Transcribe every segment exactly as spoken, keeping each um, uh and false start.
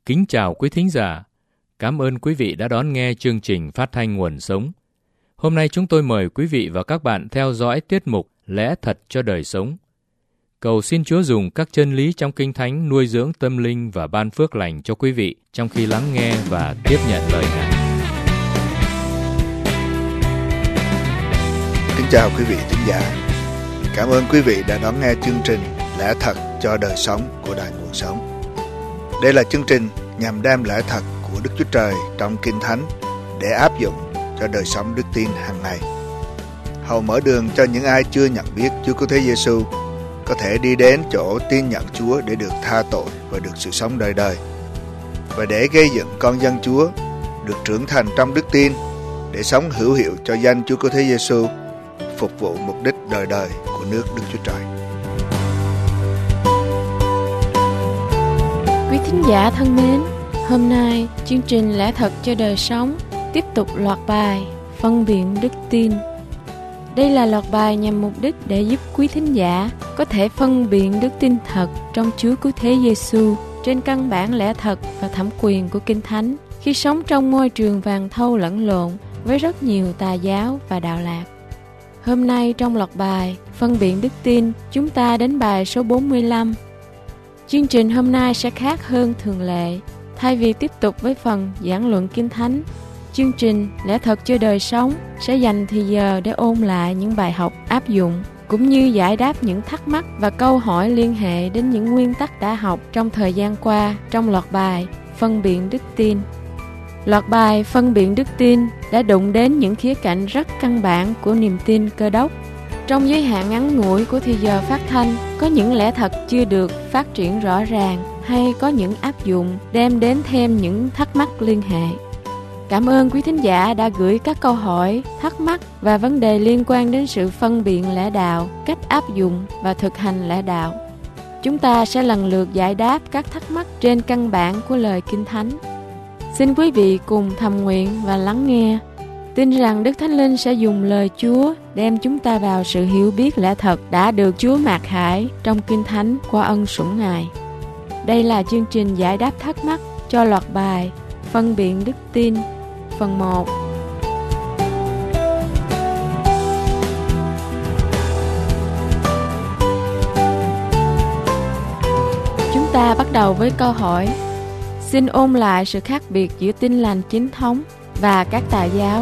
Kính chào quý thính giả. Cảm ơn quý vị đã đón nghe chương trình phát thanh Nguồn Sống. Hôm nay chúng tôi mời quý vị và các bạn theo dõi tiết mục Lẽ Thật cho Đời Sống. Cầu xin Chúa dùng các chân lý trong Kinh Thánh nuôi dưỡng tâm linh và ban phước lành cho quý vị trong khi lắng nghe và tiếp nhận lời Ngài. Kính chào quý vị thính giả. Cảm ơn quý vị đã đón nghe chương trình Lẽ Thật cho Đời Sống của Đài Nguồn Sống. Đây là chương trình nhằm đem lẽ thật của Đức Chúa Trời trong Kinh Thánh để áp dụng cho đời sống đức tin hàng ngày. Hầu mở đường cho những ai chưa nhận biết Chúa Cứu Thế Giêsu có thể đi đến chỗ tin nhận Chúa để được tha tội và được sự sống đời đời, và để gây dựng con dân Chúa được trưởng thành trong đức tin để sống hữu hiệu cho danh Chúa Cứu Thế Giêsu, phục vụ mục đích đời đời của nước Đức Chúa Trời. Quý thính giả thân mến, hôm nay chương trình Lẽ Thật cho Đời Sống tiếp tục loạt bài Phân biệt đức tin. Đây là loạt bài nhằm mục đích để giúp quý thính giả có thể phân biệt đức tin thật trong Chúa Cứu Thế Giêsu trên căn bản lẽ thật và thẩm quyền của Kinh Thánh khi sống trong môi trường vàng thau lẫn lộn với rất nhiều tà giáo và đạo lạc. Hôm nay trong loạt bài Phân biệt đức tin, chúng ta đến bài số bốn mươi lăm. Chương trình hôm nay sẽ khác hơn thường lệ. Thay vì tiếp tục với phần giảng luận Kinh Thánh, chương trình Lẽ Thật cho Đời Sống sẽ dành thời giờ để ôn lại những bài học áp dụng, cũng như giải đáp những thắc mắc và câu hỏi liên hệ đến những nguyên tắc đã học trong thời gian qua trong loạt bài Phân biệt đức tin. Loạt bài Phân biệt đức tin đã đụng đến những khía cạnh rất căn bản của niềm tin Cơ Đốc. Trong giới hạn ngắn ngủi của thời giờ phát thanh, có những lẽ thật chưa được phát triển rõ ràng hay có những áp dụng đem đến thêm những thắc mắc liên hệ. Cảm ơn quý thính giả đã gửi các câu hỏi, thắc mắc và vấn đề liên quan đến sự phân biệt lẽ đạo, cách áp dụng và thực hành lẽ đạo. Chúng ta sẽ lần lượt giải đáp các thắc mắc trên căn bản của lời Kinh Thánh. Xin quý vị cùng thầm nguyện và lắng nghe. Tin rằng Đức Thánh Linh sẽ dùng lời Chúa đem chúng ta vào sự hiểu biết lẽ thật đã được Chúa mặc khải trong Kinh Thánh qua ân sủng Ngài. Đây là chương trình giải đáp thắc mắc cho loạt bài Phân biệt đức tin, phần một. Chúng ta bắt đầu với câu hỏi: xin ôn lại sự khác biệt giữa Tin Lành chính thống và các tà giáo.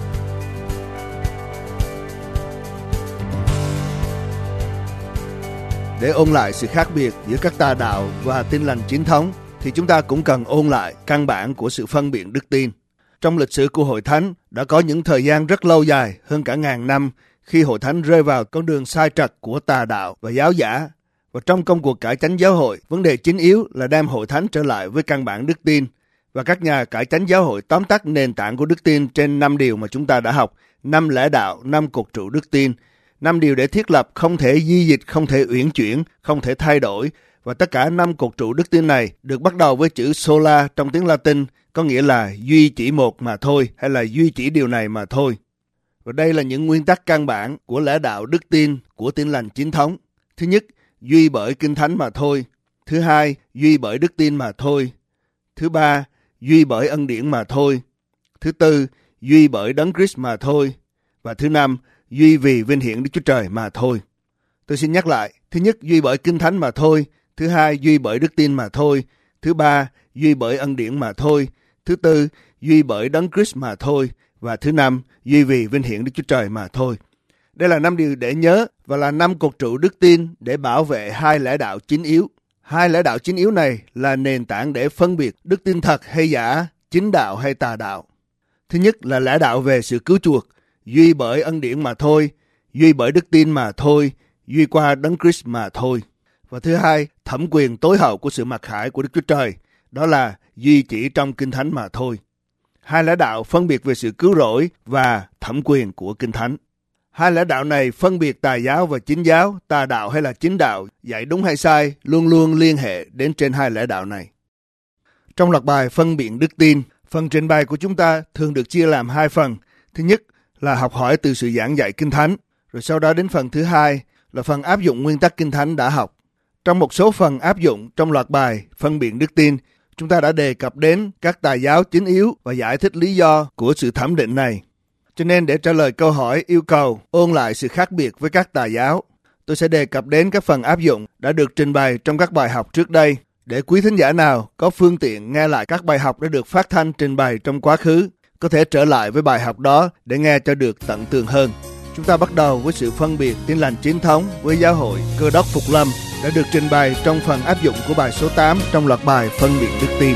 Để ôn lại sự khác biệt giữa các tà đạo và Tin Lành chính thống thì chúng ta cũng cần ôn lại căn bản của sự phân biệt đức tin. Trong lịch sử của Hội Thánh đã có những thời gian rất lâu dài, hơn cả ngàn năm, khi Hội Thánh rơi vào con đường sai trật của tà đạo và giáo giả. Và trong công cuộc cải chánh giáo hội, vấn đề chính yếu là đem Hội Thánh trở lại với căn bản đức tin. Và các nhà cải chánh giáo hội tóm tắt nền tảng của đức tin trên năm điều mà chúng ta đã học: năm lẽ đạo, năm cột trụ đức tin, năm điều để thiết lập, không thể di dịch, không thể uyển chuyển, không thể thay đổi. Và tất cả năm cột trụ đức tin này được bắt đầu với chữ sola trong tiếng Latin, có nghĩa là duy chỉ một mà thôi, hay là duy chỉ điều này mà thôi. Và đây là những nguyên tắc căn bản của lẽ đạo đức tin của Tin Lành chính thống. Thứ nhất, duy bởi Kinh Thánh mà thôi. Thứ hai, duy bởi đức tin mà thôi. Thứ ba, duy bởi ân điển mà thôi. Thứ tư, duy bởi Đấng Christ mà thôi. Và thứ năm, duy vì vinh hiển Đức Chúa Trời mà thôi. Tôi xin nhắc lại: thứ nhất, duy bởi Kinh Thánh mà thôi. Thứ hai, duy bởi đức tin mà thôi. Thứ ba, duy bởi ân điển mà thôi. Thứ tư, duy bởi Đấng Christ mà thôi. Và thứ năm, duy vì vinh hiển Đức Chúa Trời mà thôi. Đây là năm điều để nhớ và là năm cột trụ đức tin để bảo vệ hai lẽ đạo chính yếu. Hai lẽ đạo chính yếu này là nền tảng để phân biệt đức tin thật hay giả, chính đạo hay tà đạo. Thứ nhất là lẽ đạo về sự cứu chuộc, duy bởi ân điển mà thôi, duy bởi đức tin mà thôi, duy qua Đấng Christ mà thôi. Và thứ hai, thẩm quyền tối hậu của sự mặc khải của Đức Chúa Trời, đó là duy chỉ trong Kinh Thánh mà thôi. Hai lẽ đạo phân biệt về sự cứu rỗi và thẩm quyền của Kinh Thánh. Hai lẽ đạo này phân biệt tà giáo và chính giáo, tà đạo hay là chính đạo, dạy đúng hay sai, luôn luôn liên hệ đến trên hai lẽ đạo này. Trong loạt bài Phân biệt đức tin, phần trình bày của chúng ta thường được chia làm hai phần. Thứ nhất là học hỏi từ sự giảng dạy Kinh Thánh, rồi sau đó đến phần thứ hai là phần áp dụng nguyên tắc Kinh Thánh đã học. Trong một số phần áp dụng trong loạt bài Phân biệt đức tin, Chúng ta đã đề cập đến các tà giáo chính yếu và giải thích lý do của sự thẩm định này. Cho nên để trả lời câu hỏi yêu cầu ôn lại sự khác biệt với các tà giáo, tôi sẽ đề cập đến các phần áp dụng đã được trình bày trong các bài học trước đây, để quý thính giả nào có phương tiện nghe lại các bài học đã được phát thanh trình bày trong quá khứ có thể trở lại với bài học đó để nghe cho được tận tường hơn. Chúng ta bắt đầu với sự phân biệt Tin lành chính thống với giáo hội Cơ đốc Phục Lâm đã được trình bày trong phần áp dụng của bài số tám trong loạt bài phân biệt đức tin.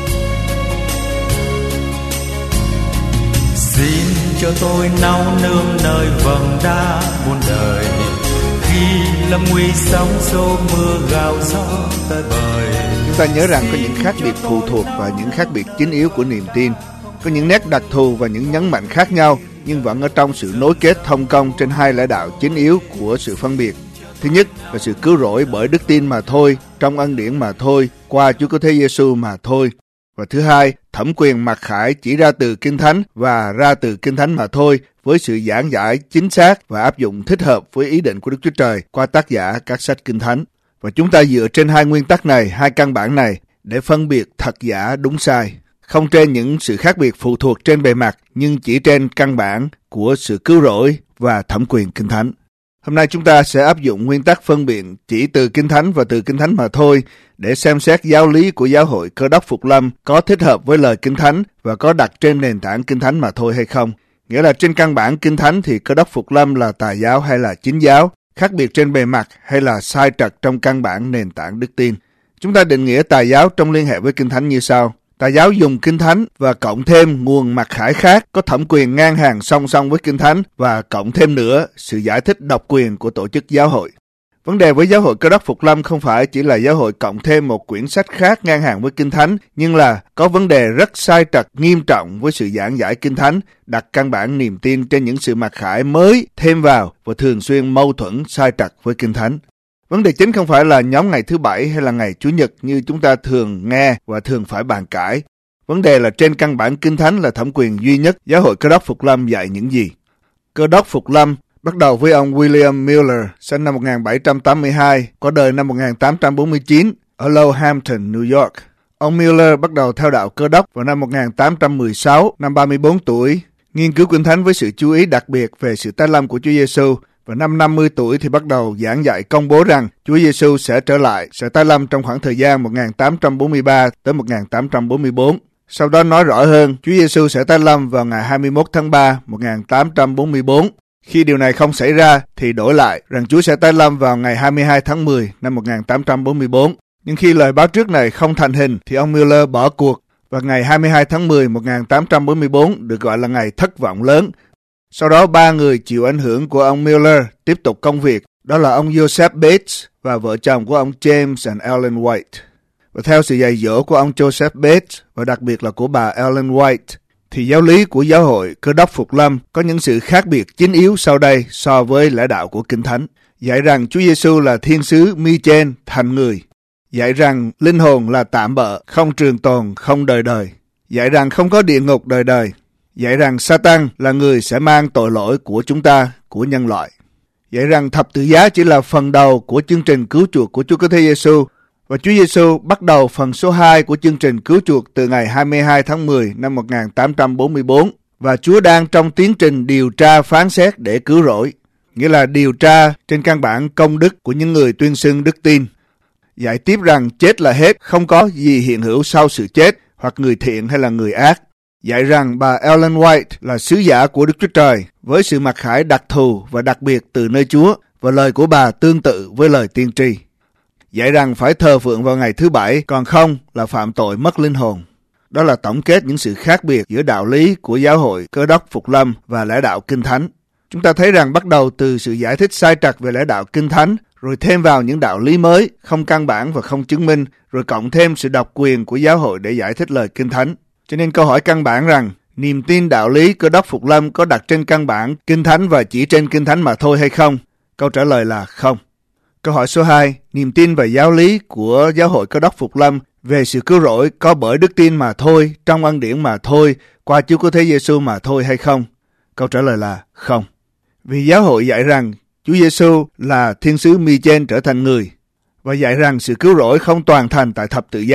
Xin cho tôi nao nương nơi vầng đá muôn đời, khi lâm nguy sóng xô mưa gào gió tới bời. Chúng ta nhớ rằng có những khác biệt phụ thuộc và những khác biệt chính yếu của niềm tin. Có những nét đặc thù và những nhấn mạnh khác nhau, nhưng vẫn ở trong sự nối kết thông công trên hai lẽ đạo chính yếu của sự phân biệt. Thứ nhất là sự cứu rỗi bởi đức tin mà thôi, trong ân điển mà thôi, qua Chúa Cứu Thế Giêsu mà thôi. Và thứ hai, thẩm quyền mặc khải chỉ ra từ Kinh Thánh và ra từ Kinh Thánh mà thôi, với sự giảng giải chính xác và áp dụng thích hợp với ý định của Đức Chúa Trời qua tác giả các sách Kinh Thánh. Và chúng ta dựa trên hai nguyên tắc này, hai căn bản này để phân biệt thật giả đúng sai. Không trên những sự khác biệt phụ thuộc trên bề mặt, nhưng chỉ trên căn bản của sự cứu rỗi và thẩm quyền Kinh Thánh. Hôm nay chúng ta sẽ áp dụng nguyên tắc phân biệt chỉ từ Kinh Thánh và từ Kinh Thánh mà thôi để xem xét giáo lý của giáo hội Cơ đốc Phục Lâm có thích hợp với lời Kinh Thánh và có đặt trên nền tảng Kinh Thánh mà thôi hay không. Nghĩa là trên căn bản Kinh Thánh thì Cơ đốc Phục Lâm là tà giáo hay là chính giáo, khác biệt trên bề mặt hay là sai trật trong căn bản nền tảng đức tin. Chúng ta định nghĩa tà giáo trong liên hệ với Kinh Thánh như sau. Tà giáo dùng Kinh Thánh và cộng thêm nguồn mặc khải khác có thẩm quyền ngang hàng song song với Kinh Thánh và cộng thêm nữa sự giải thích độc quyền của tổ chức giáo hội. Vấn đề với giáo hội Cơ đốc Phục Lâm không phải chỉ là giáo hội cộng thêm một quyển sách khác ngang hàng với Kinh Thánh, nhưng là có vấn đề rất sai trật nghiêm trọng với sự giảng giải Kinh Thánh, đặt căn bản niềm tin trên những sự mặc khải mới thêm vào và thường xuyên mâu thuẫn sai trật với Kinh Thánh. Vấn đề chính không phải là nhóm ngày thứ bảy hay là ngày Chủ nhật như chúng ta thường nghe và thường phải bàn cãi. Vấn đề là trên căn bản Kinh Thánh là thẩm quyền duy nhất, giáo hội Cơ đốc Phục Lâm dạy những gì. Cơ đốc Phục Lâm bắt đầu với ông William Miller, sinh năm một nghìn bảy trăm tám mươi hai, qua đời năm một nghìn tám trăm bốn mươi chín, ở Lowhampton, New York. Ông Miller bắt đầu theo đạo Cơ đốc vào năm một nghìn tám trăm mười sáu, năm ba mươi bốn tuổi, nghiên cứu Kinh Thánh với sự chú ý đặc biệt về sự tái lâm của Chúa Giêsu. Và năm năm mươi tuổi thì bắt đầu giảng dạy công bố rằng Chúa Giêsu sẽ trở lại, sẽ tái lâm trong khoảng thời gian một nghìn tám trăm bốn mươi ba tới một nghìn tám trăm bốn mươi bốn. Sau đó nói rõ hơn, Chúa Giêsu sẽ tái lâm vào ngày hai mươi mốt tháng ba một nghìn tám trăm bốn mươi bốn. Khi điều này không xảy ra thì đổi lại rằng Chúa sẽ tái lâm vào ngày hai mươi hai tháng mười năm một nghìn tám trăm bốn mươi bốn. Nhưng khi lời báo trước này không thành hình thì ông Miller bỏ cuộc và ngày hai mươi hai tháng mười một nghìn tám trăm bốn mươi bốn được gọi là ngày thất vọng lớn. Sau đó ba người chịu ảnh hưởng của ông Miller tiếp tục công việc, đó là ông Joseph Bates và vợ chồng của ông James and Ellen White. Và theo sự dạy dỗ của ông Joseph Bates và đặc biệt là của bà Ellen White, thì giáo lý của giáo hội Cơ đốc Phục Lâm có những sự khác biệt chính yếu sau đây so với lẽ đạo của Kinh Thánh. Dạy rằng Chúa Giêsu là thiên sứ Mi-trên thành người. Dạy rằng linh hồn là tạm bợ, không trường tồn, không đời đời. Dạy rằng không có địa ngục đời đời. Dạy rằng Satan là người sẽ mang tội lỗi của chúng ta, của nhân loại. Dạy rằng thập tự giá chỉ là phần đầu của chương trình cứu chuộc của Chúa Cứu Thế Giêsu, và Chúa Giêsu bắt đầu phần số hai của chương trình cứu chuộc từ ngày hai mươi hai tháng mười năm một nghìn tám trăm bốn mươi bốn, và Chúa đang trong tiến trình điều tra phán xét để cứu rỗi, nghĩa là điều tra trên căn bản công đức của những người tuyên xưng đức tin. Dạy tiếp rằng chết là hết, không có gì hiện hữu sau sự chết, hoặc người thiện hay là người ác. Dạy rằng bà Ellen White là sứ giả của Đức Chúa Trời với sự mặc khải đặc thù và đặc biệt từ nơi Chúa, và lời của bà tương tự với lời tiên tri. Dạy rằng phải thờ phượng vào ngày thứ bảy, còn không là phạm tội mất linh hồn. Đó là tổng kết những sự khác biệt giữa đạo lý của giáo hội Cơ đốc Phục Lâm và lẽ đạo Kinh Thánh. Chúng ta thấy rằng bắt đầu từ sự giải thích sai trật về lẽ đạo Kinh Thánh, rồi thêm vào những đạo lý mới, không căn bản và không chứng minh, rồi cộng thêm sự độc quyền của giáo hội để giải thích lời Kinh Thánh. Cho nên câu hỏi căn bản rằng, niềm tin đạo lý Cơ đốc Phục Lâm có đặt trên căn bản Kinh Thánh và chỉ trên Kinh Thánh mà thôi hay không? Câu trả lời là không. Câu hỏi số hai, niềm tin và giáo lý của giáo hội Cơ đốc Phục Lâm về sự cứu rỗi có bởi đức tin mà thôi, trong ân điển mà thôi, qua Chúa Cứu Thế Giêsu mà thôi hay không? Câu trả lời là không. Vì giáo hội dạy rằng Chúa Giêsu là thiên sứ Mi-trên trở thành người, và dạy rằng sự cứu rỗi không toàn thành tại thập tự giá,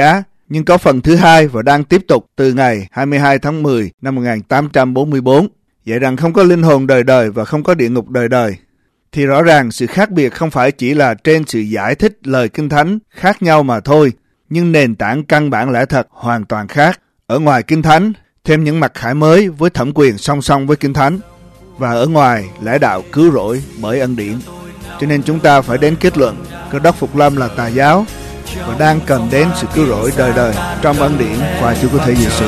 Nhưng có phần thứ hai và đang tiếp tục từ ngày hai mươi hai tháng mười năm một nghìn tám trăm bốn mươi tư, dạy rằng không có linh hồn đời đời và không có địa ngục đời đời. Thì rõ ràng sự khác biệt không phải chỉ là trên sự giải thích lời Kinh Thánh khác nhau mà thôi, nhưng nền tảng căn bản lẽ thật hoàn toàn khác. Ở ngoài Kinh Thánh, thêm những mặc khải mới với thẩm quyền song song với Kinh Thánh, và ở ngoài lẽ đạo cứu rỗi bởi ân điển. Cho nên chúng ta phải đến kết luận Cơ Đốc Phục Lâm là tà giáo và đang cần đến sự cứu rỗi đời đời trong ân điển qua Chúa Cứu Thế Giêsu.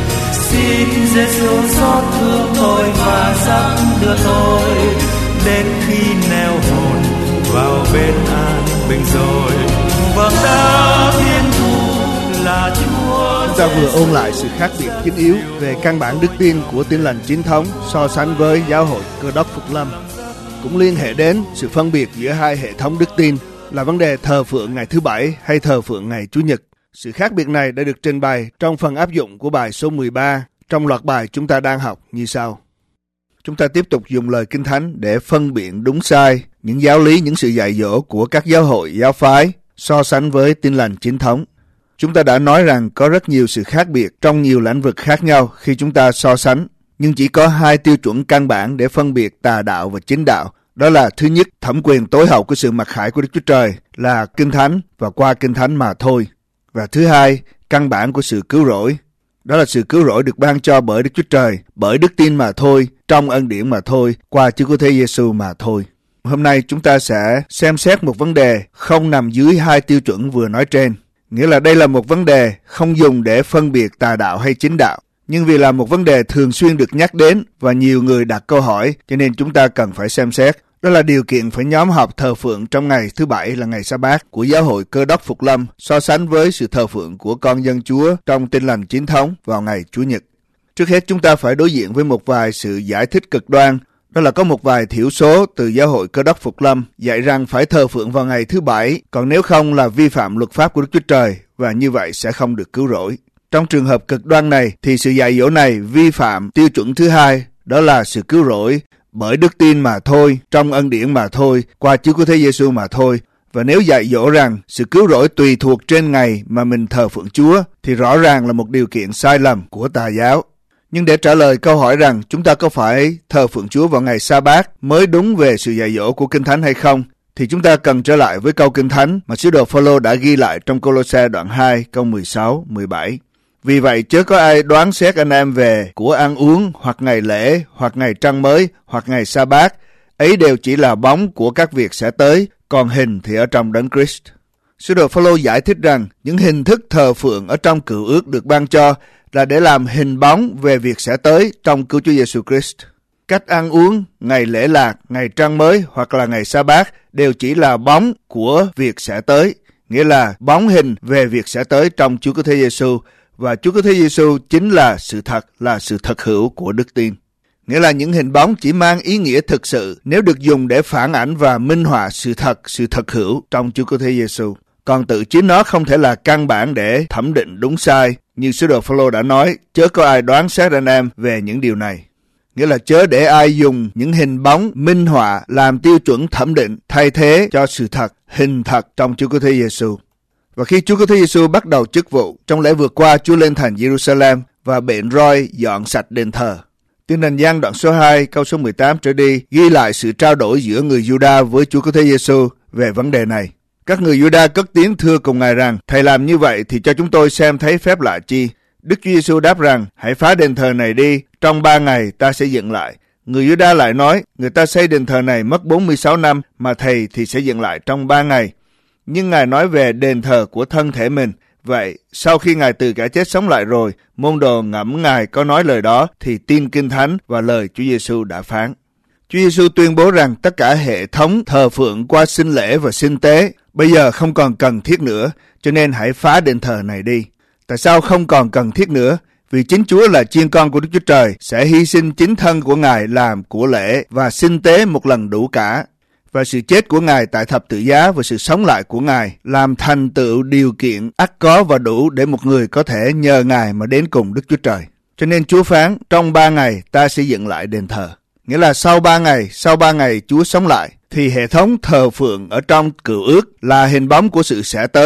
Xin Giêsu xót thương tôi và dắt đưa tôi đến khi neo hồn vào bên an bình rồi. Vâng đã thiên thu là Chúa. Chúng ta vừa ôn lại sự khác biệt chính yếu về căn bản đức tin của Tin Lành Chính Thống so sánh với Giáo hội Cơ Đốc Phục Lâm. Cũng liên hệ đến sự phân biệt giữa hai hệ thống đức tin là vấn đề thờ phượng ngày thứ Bảy hay thờ phượng ngày Chủ nhật. Sự khác biệt này đã được trình bày trong phần áp dụng của bài số mười ba trong loạt bài chúng ta đang học như sau. Chúng ta tiếp tục dùng lời Kinh Thánh để phân biện đúng sai những giáo lý, những sự dạy dỗ của các giáo hội, giáo phái so sánh với Tin Lành Chính Thống. Chúng ta đã nói rằng có rất nhiều sự khác biệt trong nhiều lĩnh vực khác nhau khi chúng ta so sánh, nhưng chỉ có hai tiêu chuẩn căn bản để phân biệt tà đạo và chính đạo. Đó là thứ nhất, thẩm quyền tối hậu của sự mặc khải của Đức Chúa Trời là Kinh Thánh và qua Kinh Thánh mà thôi. Và thứ hai, căn bản của sự cứu rỗi. Đó là sự cứu rỗi được ban cho bởi Đức Chúa Trời, bởi đức tin mà thôi, trong ân điển mà thôi, qua Chúa Cứu Thế Giêsu mà thôi. Hôm nay chúng ta sẽ xem xét một vấn đề không nằm dưới hai tiêu chuẩn vừa nói trên. Nghĩa là đây là một vấn đề không dùng để phân biệt tà đạo hay chính đạo, nhưng vì là một vấn đề thường xuyên được nhắc đến và nhiều người đặt câu hỏi, cho nên chúng ta cần phải xem xét. Đó là điều kiện phải nhóm họp thờ phượng trong ngày thứ Bảy là ngày Sa-bát của Giáo hội Cơ Đốc Phục Lâm so sánh với sự thờ phượng của con dân Chúa trong Tin Lành Chính Thống vào ngày Chủ nhật. Trước hết chúng ta phải đối diện với một vài sự giải thích cực đoan. Đó là có một vài thiểu số từ Giáo hội Cơ Đốc Phục Lâm dạy rằng phải thờ phượng vào ngày thứ Bảy, còn nếu không là vi phạm luật pháp của Đức Chúa Trời và như vậy sẽ không được cứu rỗi. Trong trường hợp cực đoan này thì sự dạy dỗ này vi phạm tiêu chuẩn thứ hai, đó là sự cứu rỗi bởi đức tin mà thôi, trong ân điển mà thôi, qua Chúa Cứu Thế Giêsu mà thôi. Và nếu dạy dỗ rằng sự cứu rỗi tùy thuộc trên ngày mà mình thờ phượng Chúa thì rõ ràng là một điều kiện sai lầm của tà giáo. Nhưng để trả lời câu hỏi rằng chúng ta có phải thờ phượng Chúa vào ngày Sa-bát mới đúng về sự dạy dỗ của Kinh Thánh hay không, thì chúng ta cần trở lại với câu Kinh Thánh mà sứ đồ Phao-lô đã ghi lại trong Cô-lô-se đoạn hai câu mười sáu, mười bảy. Vì vậy chớ có ai đoán xét anh em về của ăn uống hoặc ngày lễ hoặc ngày trăng mới hoặc ngày Sa-bát, ấy đều chỉ là bóng của các việc sẽ tới, còn hình thì ở trong Đấng Christ. Sứ đồ Phao-lô giải thích rằng những hình thức thờ phượng ở trong Cựu Ước được ban cho là để làm hình bóng về việc sẽ tới trong Cứu Chúa Giêsu Christ. Cách ăn uống, ngày lễ lạc, ngày trăng mới hoặc là ngày Sa-bát đều chỉ là bóng của việc sẽ tới, nghĩa là bóng hình về việc sẽ tới trong Chúa Cứu Thế Giêsu, và Chúa Cứu Thế Giêsu chính là sự thật, là sự thật hữu của đức tin. Nghĩa là những hình bóng chỉ mang ý nghĩa thực sự nếu được dùng để phản ảnh và minh họa sự thật, sự thật hữu trong Chúa Cứu Thế Giêsu. Còn tự chính nó không thể là căn bản để thẩm định đúng sai. Như sứ đồ Phao-lô đã nói, chớ có ai đoán xét anh em về những điều này. Nghĩa là chớ để ai dùng những hình bóng minh họa làm tiêu chuẩn thẩm định thay thế cho sự thật, hình thật trong Chúa Cứu Thế Giêsu. Và khi Chúa Cứu Thế Giêsu bắt đầu chức vụ, trong lễ vượt qua Chúa lên thành Jerusalem và bệnh roi dọn sạch đền thờ. Tin Lành Giăng đoạn số hai câu số mười tám trở đi ghi lại sự trao đổi giữa người Giu-đa với Chúa Cứu Thế Giêsu về vấn đề này. Các người Giu-đa cất tiếng thưa cùng Ngài rằng, Thầy làm như vậy thì cho chúng tôi xem thấy phép lạ chi. Đức Chúa Giêsu đáp rằng, hãy phá đền thờ này đi, trong ba ngày ta sẽ dựng lại. Người Giu-đa lại nói, người ta xây đền thờ này mất bốn mươi sáu năm, mà Thầy thì sẽ dựng lại trong ba ngày. Nhưng Ngài nói về đền thờ của thân thể mình. Vậy, sau khi Ngài từ kẻ chết sống lại rồi, môn đồ ngẫm Ngài có nói lời đó thì tin Kinh Thánh và lời Chúa Giêsu đã phán. Chúa Giêsu tuyên bố rằng tất cả hệ thống thờ phượng qua sinh lễ và sinh tế bây giờ không còn cần thiết nữa, cho nên hãy phá đền thờ này đi. Tại sao không còn cần thiết nữa? Vì chính Chúa là chiên con của Đức Chúa Trời sẽ hy sinh chính thân của Ngài làm của lễ và sinh tế một lần đủ cả. Và sự chết của Ngài tại thập tự giá và sự sống lại của Ngài làm thành tựu điều kiện ắt có và đủ để một người có thể nhờ Ngài mà đến cùng Đức Chúa Trời. Cho nên Chúa phán, trong ba ngày ta sẽ dựng lại đền thờ. Nghĩa là sau ba ngày, sau ba ngày Chúa sống lại, thì hệ thống thờ phượng ở trong Cựu Ước là hình bóng của sự sẽ tới,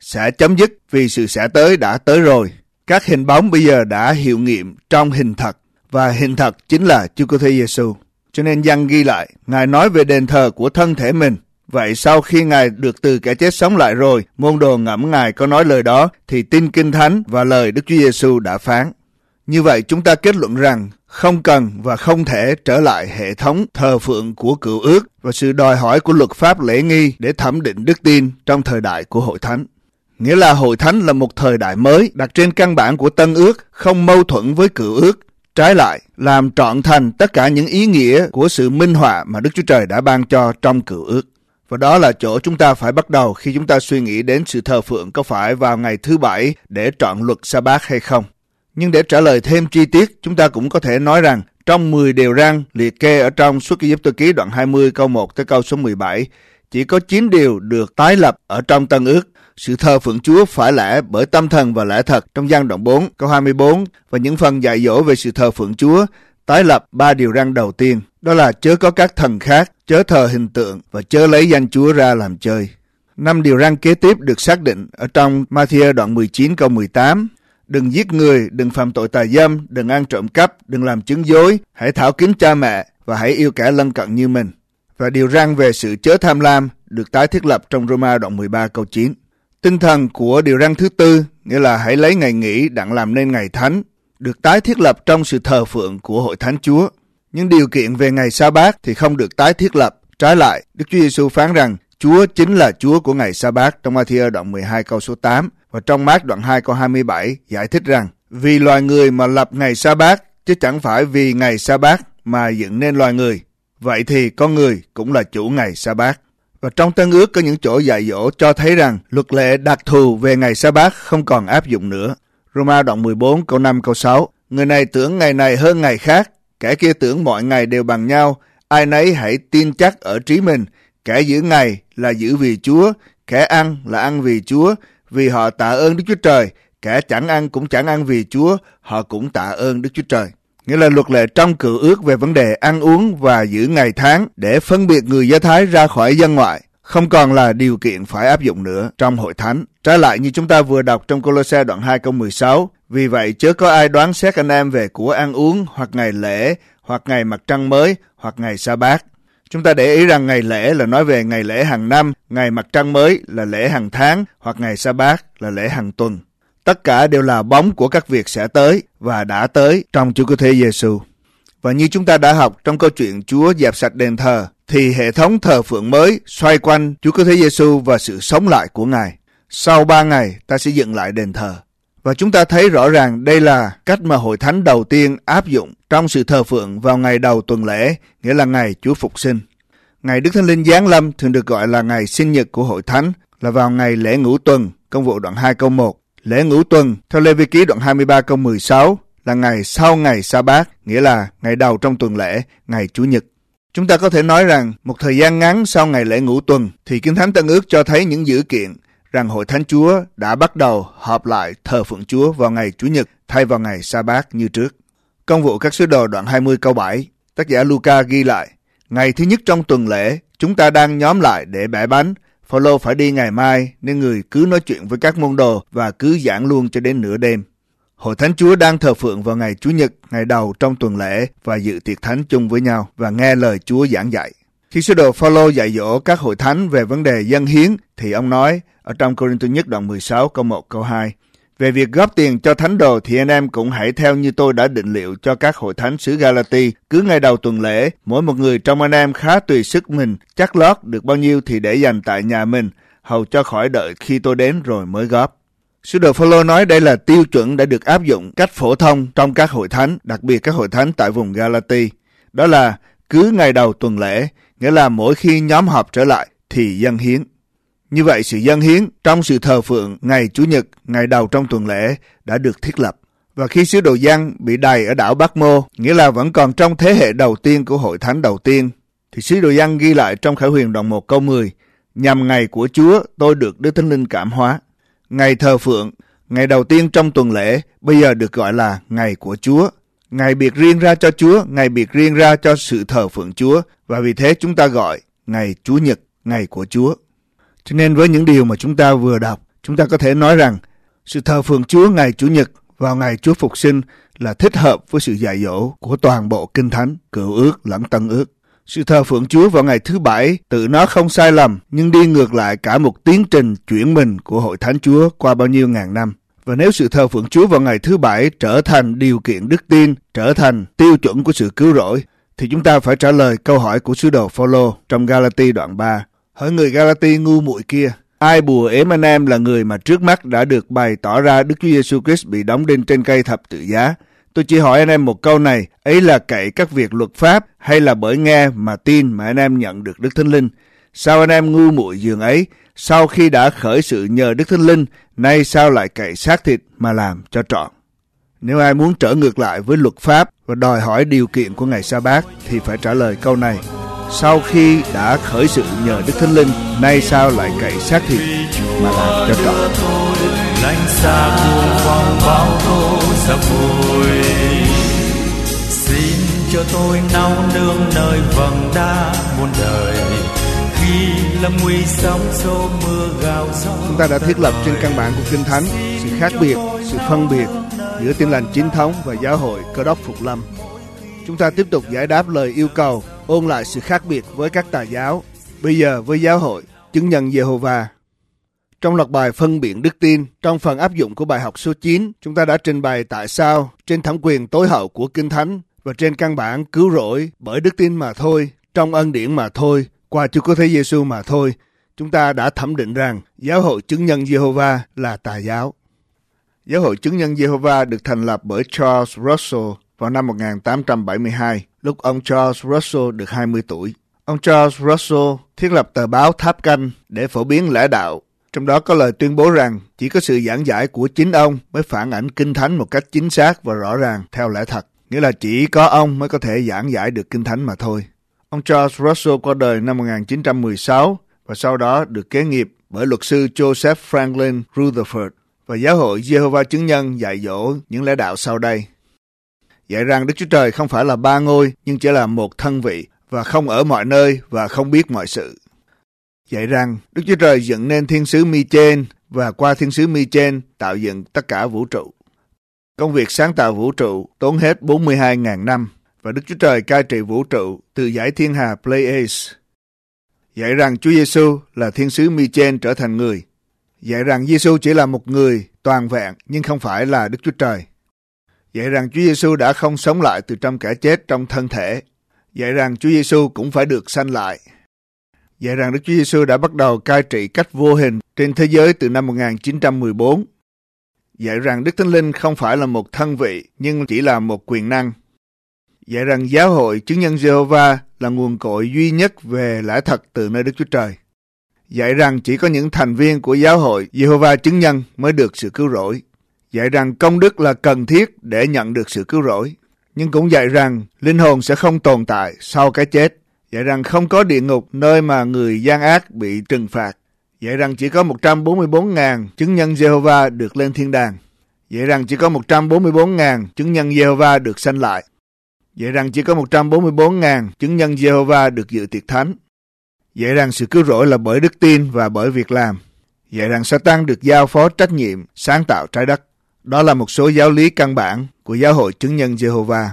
sẽ chấm dứt vì sự sẽ tới đã tới rồi. Các hình bóng bây giờ đã hiệu nghiệm trong hình thật, và hình thật chính là Chúa Cứu Thế Giêsu. Cho nên Giăng ghi lại, Ngài nói về đền thờ của thân thể mình. Vậy sau khi Ngài được từ kẻ chết sống lại rồi, môn đồ ngẫm Ngài có nói lời đó, thì tin Kinh Thánh và lời Đức Chúa Giêsu đã phán. Như vậy chúng ta kết luận rằng không cần và không thể trở lại hệ thống thờ phượng của cựu ước và sự đòi hỏi của luật pháp lễ nghi để thẩm định đức tin trong thời đại của Hội Thánh. Nghĩa là Hội Thánh là một thời đại mới đặt trên căn bản của Tân Ước, không mâu thuẫn với cựu ước. Trái lại, làm trọn thành tất cả những ý nghĩa của sự minh họa mà Đức Chúa Trời đã ban cho trong cựu ước. Và đó là chỗ chúng ta phải bắt đầu khi chúng ta suy nghĩ đến sự thờ phượng có phải vào ngày thứ bảy để trọn luật sa-bát hay không. Nhưng để trả lời thêm chi tiết, chúng ta cũng có thể nói rằng trong mười điều răn liệt kê ở trong Xuất Ai-cập ký đoạn hai mươi câu một tới câu số mười bảy, chỉ có chín điều được tái lập ở trong Tân Ước. Sự thờ phượng Chúa phải lẽ bởi tâm thần và lẽ thật trong Giăng đoạn bốn câu hai mươi bốn, và những phần dạy dỗ về sự thờ phượng Chúa tái lập ba điều răn đầu tiên, đó là chớ có các thần khác, chớ thờ hình tượng và chớ lấy danh Chúa ra làm chơi. Năm điều răn kế tiếp được xác định ở trong Ma-thi-ơ đoạn mười chín câu mười tám. Đừng giết người, đừng phạm tội tà dâm, đừng ăn trộm cắp, đừng làm chứng dối, hãy thảo kính cha mẹ và hãy yêu kẻ lân cận như mình. Và điều răn về sự chớ tham lam được tái thiết lập trong Roma đoạn mười ba câu chín. Tinh thần của điều răn thứ tư, nghĩa là hãy lấy ngày nghỉ đặng làm nên ngày thánh, được tái thiết lập trong sự thờ phượng của Hội Thánh Chúa. Những điều kiện về ngày Sa-bát thì không được tái thiết lập. Trái lại, Đức Chúa Giêsu phán rằng Chúa chính là Chúa của ngày Sa-bát trong Ma-thi-ơ đoạn mười hai câu số tám, và trong Mác đoạn hai câu hai mươi bảy giải thích rằng vì loài người mà lập ngày Sa-bát, chứ chẳng phải vì ngày Sa-bát mà dựng nên loài người. Vậy thì con người cũng là chủ ngày Sa-bát. Và trong Tân Ước có những chỗ dạy dỗ cho thấy rằng luật lệ đặc thù về ngày Sa-bát không còn áp dụng nữa. Roma đoạn mười bốn câu năm câu sáu, người này tưởng ngày này hơn ngày khác, kẻ kia tưởng mọi ngày đều bằng nhau, ai nấy hãy tin chắc ở trí mình, kẻ giữ ngày là giữ vì Chúa, kẻ ăn là ăn vì Chúa, vì họ tạ ơn Đức Chúa Trời, kẻ chẳng ăn cũng chẳng ăn vì Chúa, họ cũng tạ ơn Đức Chúa Trời. Nghĩa là luật lệ trong cựu ước về vấn đề ăn uống và giữ ngày tháng để phân biệt người Do Thái ra khỏi dân ngoại không còn là điều kiện phải áp dụng nữa trong Hội Thánh. Trái lại như chúng ta vừa đọc trong Cô-lô-se đoạn hai câu mười sáu, vì vậy chớ có ai đoán xét anh em về của ăn uống hoặc ngày lễ hoặc ngày mặt trăng mới hoặc ngày Sa-bát. Chúng ta để ý rằng ngày lễ là nói về ngày lễ hàng năm, ngày mặt trăng mới là lễ hàng tháng hoặc ngày Sa-bát là lễ hàng tuần. Tất cả đều là bóng của các việc sẽ tới và đã tới trong Chúa Cứu Thế Giêsu. Và như chúng ta đã học trong câu chuyện Chúa dẹp sạch đền thờ, thì hệ thống thờ phượng mới xoay quanh Chúa Cứu Thế Giêsu và sự sống lại của Ngài. Sau ba ngày ta sẽ dựng lại đền thờ. Và chúng ta thấy rõ ràng đây là cách mà Hội Thánh đầu tiên áp dụng trong sự thờ phượng vào ngày đầu tuần lễ, nghĩa là ngày Chúa Phục Sinh. Ngày Đức Thánh Linh giáng lâm thường được gọi là ngày sinh nhật của Hội Thánh, là vào ngày lễ ngũ tuần, Công vụ đoạn hai câu một. Lễ ngũ tuần theo Lê Vi Ký đoạn hai mươi ba câu mười sáu là ngày sau ngày Sa-bát, nghĩa là ngày đầu trong tuần lễ, ngày Chủ nhật. Chúng ta có thể nói rằng một thời gian ngắn sau ngày lễ ngũ tuần thì Kinh Thánh Tân Ước cho thấy những dữ kiện rằng Hội Thánh Chúa đã bắt đầu họp lại thờ phượng Chúa vào ngày Chủ nhật thay vào ngày Sa-bát như trước. Công vụ các sứ đồ đoạn hai mươi câu bảy, tác giả Luca ghi lại, ngày thứ nhất trong tuần lễ, chúng ta đang nhóm lại để bẻ bánh. Phao-lô phải đi ngày mai nên người cứ nói chuyện với các môn đồ và cứ giảng luôn cho đến nửa đêm. Hội Thánh Chúa đang thờ phượng vào ngày Chủ nhật, ngày đầu trong tuần lễ và dự tiệc thánh chung với nhau và nghe lời Chúa giảng dạy. Khi sứ đồ Phao-lô dạy dỗ các hội thánh về vấn đề dâng hiến thì ông nói ở trong Cô-rinh-tô nhất đoạn mười sáu câu một câu hai, về việc góp tiền cho thánh đồ thì anh em cũng hãy theo như tôi đã định liệu cho các hội thánh xứ Ga-la-ti. Cứ ngày đầu tuần lễ, mỗi một người trong anh em khá tùy sức mình, chắc lót được bao nhiêu thì để dành tại nhà mình, hầu cho khỏi đợi khi tôi đến rồi mới góp. Sứ đồ Phao-lô nói đây là tiêu chuẩn đã được áp dụng cách phổ thông trong các hội thánh, đặc biệt các hội thánh tại vùng Ga-la-ti. Đó là cứ ngày đầu tuần lễ, nghĩa là mỗi khi nhóm họp trở lại thì dâng hiến. Như vậy sự dâng hiến trong sự thờ phượng ngày Chủ nhật, ngày đầu trong tuần lễ đã được thiết lập. Và khi sứ đồ Giăng bị đày ở đảo Bác Mô, nghĩa là vẫn còn trong thế hệ đầu tiên của hội thánh đầu tiên, thì sứ đồ Giăng ghi lại trong Khải Huyền đoạn một câu mười, nhằm ngày của Chúa tôi được Đức Thánh Linh cảm hóa. Ngày thờ phượng, ngày đầu tiên trong tuần lễ, bây giờ được gọi là ngày của Chúa. Ngày biệt riêng ra cho Chúa, ngày biệt riêng ra cho sự thờ phượng Chúa, và vì thế chúng ta gọi ngày Chủ nhật, ngày của Chúa. Cho nên với những điều mà chúng ta vừa đọc, Chúng ta có thể nói rằng sự thờ phượng Chúa ngày Chủ nhật vào ngày Chúa Phục sinh là thích hợp với sự dạy dỗ của toàn bộ Kinh Thánh, Cựu Ước lẫn Tân Ước. Sự thờ phượng Chúa vào ngày thứ Bảy tự nó không sai lầm, nhưng đi ngược lại cả một tiến trình chuyển mình của Hội Thánh Chúa qua bao nhiêu ngàn năm. Và nếu sự thờ phượng Chúa vào ngày thứ Bảy trở thành điều kiện đức tin, trở thành tiêu chuẩn của sự cứu rỗi, thì chúng ta phải trả lời câu hỏi của sứ đồ Phao-lô trong Ga-la-ti đoạn ba. Hỡi người Ga-la-ti ngu muội kia, ai bùa ếm anh em là người mà trước mắt đã được bày tỏ ra Đức Chúa Giêsu Christ bị đóng đinh trên cây thập tự giá? Tôi chỉ hỏi anh em một câu này, ấy là cậy các việc luật pháp hay là bởi nghe mà tin mà anh em nhận được Đức Thánh Linh? Sao anh em ngu muội dường ấy, sau khi đã khởi sự nhờ Đức Thánh Linh, nay sao lại cậy xác thịt mà làm cho trọn? Nếu ai muốn trở ngược lại với luật pháp và đòi hỏi điều kiện của ngày Sa-bát thì phải trả lời câu này. Sau khi đã khởi sự nhờ Đức Thánh Linh, nay sao lại cậy xác thịt mà làm cho trọn? Lánh xa cuồng phong bão tố sập vùi, xin cho tôi nao nương nơi vầng đá muôn đời, khi lâm nguy sóng xô mưa gào gió. Chúng ta đã thiết lập trên căn bản của Kinh Thánh sự khác biệt, sự phân biệt giữa Tin lành chính thống và giáo hội Cơ đốc Phục Lâm. Chúng ta tiếp tục giải đáp lời yêu cầu ôn lại sự khác biệt với các tà giáo, bây giờ với giáo hội Chứng nhân Giê-hô-va. Trong loạt bài phân biện đức tin, trong phần áp dụng của bài học số chín, chúng ta đã trình bày tại sao trên thẩm quyền tối hậu của Kinh Thánh và trên căn bản cứu rỗi bởi đức tin mà thôi, trong ân điển mà thôi, qua Chúa Cứu Thế Giêsu mà thôi, chúng ta đã thẩm định rằng giáo hội Chứng nhân Giê-hô-va là tà giáo. Giáo hội Chứng nhân Giê-hô-va được thành lập bởi Charles Russell vào năm một nghìn tám trăm bảy mươi hai, lúc ông Charles Russell được hai mươi tuổi. Ông Charles Russell thiết lập tờ báo Tháp Canh để phổ biến lẽ đạo. Trong đó có lời tuyên bố rằng chỉ có sự giảng giải của chính ông mới phản ảnh Kinh Thánh một cách chính xác và rõ ràng theo lẽ thật. Nghĩa là chỉ có ông mới có thể giảng giải được Kinh Thánh mà thôi. Ông Charles Russell qua đời năm một nghìn chín trăm mười sáu và sau đó được kế nghiệp bởi luật sư Joseph Franklin Rutherford. Và giáo hội Giê-hô-va Chứng nhân dạy dỗ những lẽ đạo sau đây. Dạy rằng Đức Chúa Trời không phải là ba ngôi nhưng chỉ là một thân vị và không ở mọi nơi và không biết mọi sự. Dạy rằng Đức Chúa Trời dựng nên thiên sứ Mi-trên và qua thiên sứ Mi-trên tạo dựng tất cả vũ trụ. Công việc sáng tạo vũ trụ tốn hết bốn mươi hai nghìn năm và Đức Chúa Trời cai trị vũ trụ từ dải thiên hà Pleiades. Dạy rằng Chúa Giêsu là thiên sứ Mi-trên trở thành người. Dạy rằng Giêsu chỉ là một người toàn vẹn nhưng không phải là Đức Chúa Trời. Dạy rằng Chúa Giêsu đã không sống lại từ trong kẻ chết trong thân thể. Dạy rằng Chúa Giêsu cũng phải được sanh lại. Dạy rằng Đức Chúa Giêsu đã bắt đầu cai trị cách vô hình trên thế giới từ năm một nghìn chín trăm mười bốn. Dạy rằng Đức Thánh Linh không phải là một thân vị nhưng chỉ là một quyền năng. Dạy rằng giáo hội Chứng nhân Giê-hô-va là nguồn cội duy nhất về lẽ thật từ nơi Đức Chúa Trời. Dạy rằng chỉ có những thành viên của giáo hội Giê-hô-va Chứng nhân mới được sự cứu rỗi. Dạy rằng công đức là cần thiết để nhận được sự cứu rỗi. Nhưng cũng dạy rằng linh hồn sẽ không tồn tại sau cái chết. Dạy rằng không có địa ngục nơi mà người gian ác bị trừng phạt. Dạy rằng chỉ có một trăm bốn mươi bốn nghìn chứng nhân Giê-hô-va được lên thiên đàng. Dạy rằng chỉ có một trăm bốn mươi bốn nghìn chứng nhân Giê-hô-va được sanh lại. Dạy rằng chỉ có một trăm bốn mươi bốn nghìn chứng nhân Giê-hô-va được dự tiệc thánh. Dạy rằng sự cứu rỗi là bởi đức tin và bởi việc làm. Dạy rằng Sa-tan được giao phó trách nhiệm sáng tạo trái đất. Đó là một số giáo lý căn bản của giáo hội Chứng nhân Giê-hô-va.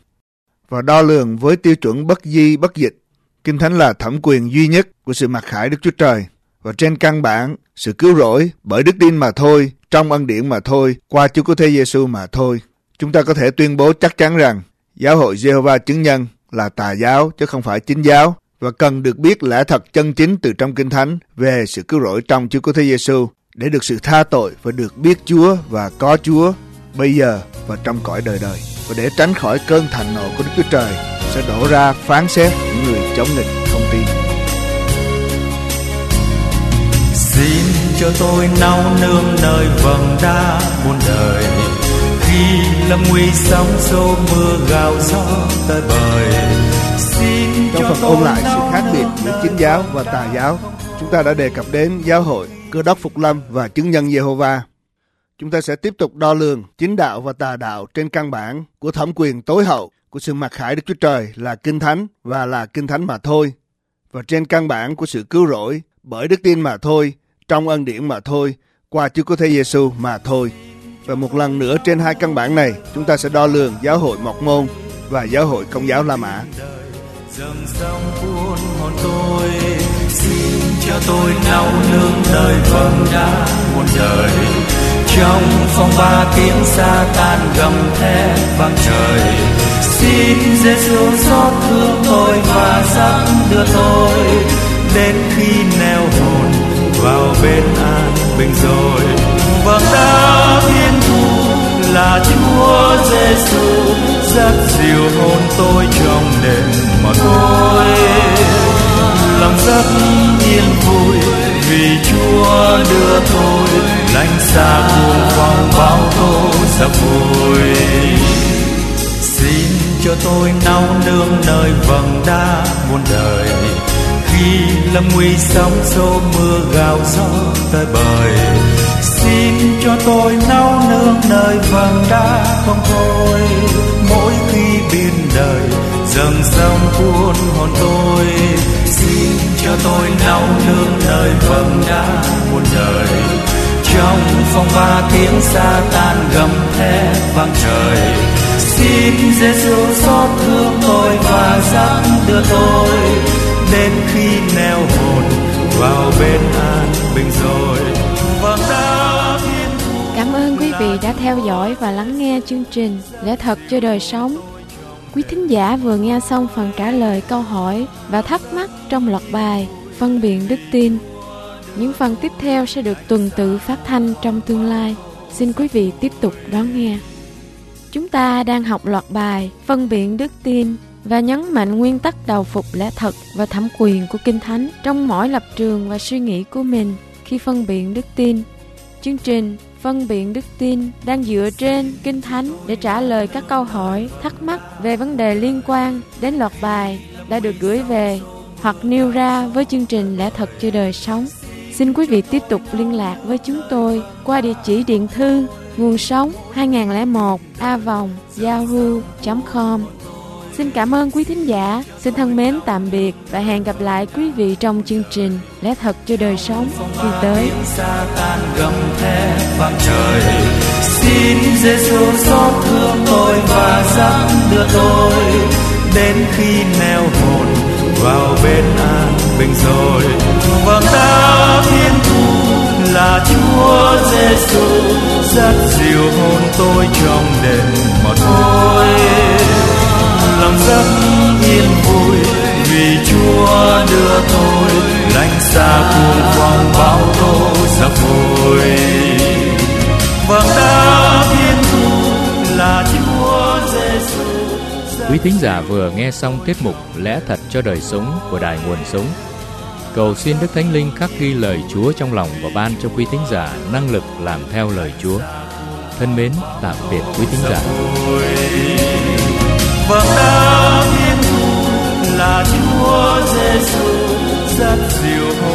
Và đo lường với tiêu chuẩn bất di bất dịch, Kinh Thánh là thẩm quyền duy nhất của sự mặc khải Đức Chúa Trời. Và trên căn bản, sự cứu rỗi bởi đức tin mà thôi, trong ân điển mà thôi, qua Chúa Cứu Thế Giêsu mà thôi. Chúng ta có thể tuyên bố chắc chắn rằng giáo hội Giê-hô-va Chứng nhân là tà giáo chứ không phải chính giáo và cần được biết lẽ thật chân chính từ trong Kinh Thánh về sự cứu rỗi trong Chúa Cứu Thế Giêsu để được sự tha tội và được biết Chúa và có Chúa bây giờ và trong cõi đời đời. Và để tránh khỏi cơn thạnh nộ của Đức Chúa Trời sẽ đổ ra phán xét những người chống nghịch không tin. Xin cho tôi nao nương nơi vầng đá muôn đời, khi lâm nguy sóng xô mưa gào gió tới bời. Xin trong phần ôn lại sự khác biệt giữa chính giáo và tà giáo, chúng ta đã đề cập đến giáo hội Cơ đốc Phục Lâm và Chứng nhân Giê-hô-va. Chúng ta sẽ tiếp tục đo lường chính đạo và tà đạo trên căn bản của thẩm quyền tối hậu của sự mặc khải Đức Chúa Trời là Kinh Thánh và là Kinh Thánh mà thôi, và trên căn bản của sự cứu rỗi bởi đức tin mà thôi, trong ân điển mà thôi, qua Chúa Cứu Thế Giêsu mà thôi. Và một lần nữa trên hai căn bản này, chúng ta sẽ đo lường giáo hội Mộc Môn và giáo hội Công giáo La Mã. Dâng sông buồn hồn tôi, xin cho tôi nao nương đời vầng đá muôn đời. Trong phong ba tiếng sa tan gầm thét vang trời, xin Giêsu xót thương tôi và dắt đưa tôi đến khi neo hồn vào bên an bình rồi. Vầng đá thiên thu là Chúa Giêsu dắt dìu hồn tôi trong đêm mà thôi. Lòng rất yên vui vì Chúa đưa tôi lánh xa cuồng phong bão tố sập vui. Xin cho tôi nao nương nơi vầng đá muôn đời, khi lâm nguy sóng xô mưa gào gió tới bời. Xin cho tôi nao nương nơi vầng đá không thôi, mỗi khi biên đời dâng sông cuốn hồn tôi. Xin cho tôi nao nương nơi vầng đá muôn đời, trong phong ba tiếng sa tan gầm thét vang trời. Xin Giêsu xót thương tôi và dắt đưa tôi đến khi neo hồn vào bên an bình rồi. Vầng đá thiên thu. Cảm ơn quý vị đã theo dõi và lắng nghe chương trình Lẽ Thật Cho Đời Sống. Quý thính giả vừa nghe xong phần trả lời câu hỏi và thắc mắc trong loạt bài Phân Biện Đức Tin. Những phần tiếp theo sẽ được tuần tự phát thanh trong tương lai. Xin quý vị tiếp tục đón nghe. Chúng ta đang học loạt bài Phân Biện Đức Tin và nhấn mạnh nguyên tắc đầu phục lẽ thật và thẩm quyền của Kinh Thánh trong mỗi lập trường và suy nghĩ của mình khi phân biện đức tin. Chương trình Phân Biện Đức Tin đang dựa trên Kinh Thánh để trả lời các câu hỏi, thắc mắc về vấn đề liên quan đến loạt bài đã được gửi về hoặc nêu ra với chương trình Lẽ Thật Cho Đời Sống. Xin quý vị tiếp tục liên lạc với chúng tôi qua địa chỉ điện thư nguồn sống hai nghìn lẻ một a vòng yahoo chấm com. Xin cảm ơn quý thính giả, xin thân mến tạm biệt và hẹn gặp lại quý vị trong chương trình Lẽ Thật Cho Đời Sống kỳ tới. Xin Giêsu xót thương tôi và dắt đưa tôi đến khi neo hồn vào bên an bình rồi. Vầng đá thiên thu là Chúa Giêsu dắt dìu hồn tôi trong đêm mà thôi. Lòng rất yên vui vì Chúa đưa tôi lánh xa cuồng phong bão tố sập vui. Vầng đá thiên thu là Chúa Giêsu. Quý thính giả vừa nghe xong tiết mục Lẽ Thật Cho Đời Sống của Đài Nguồn Sống. Cầu xin Đức Thánh Linh khắc ghi lời Chúa trong lòng và ban cho quý thính giả năng lực làm theo lời Chúa. Thân mến, tạm biệt quý thính giả. Vầng đá thiên thu là Chúa Giêsu dắt dìu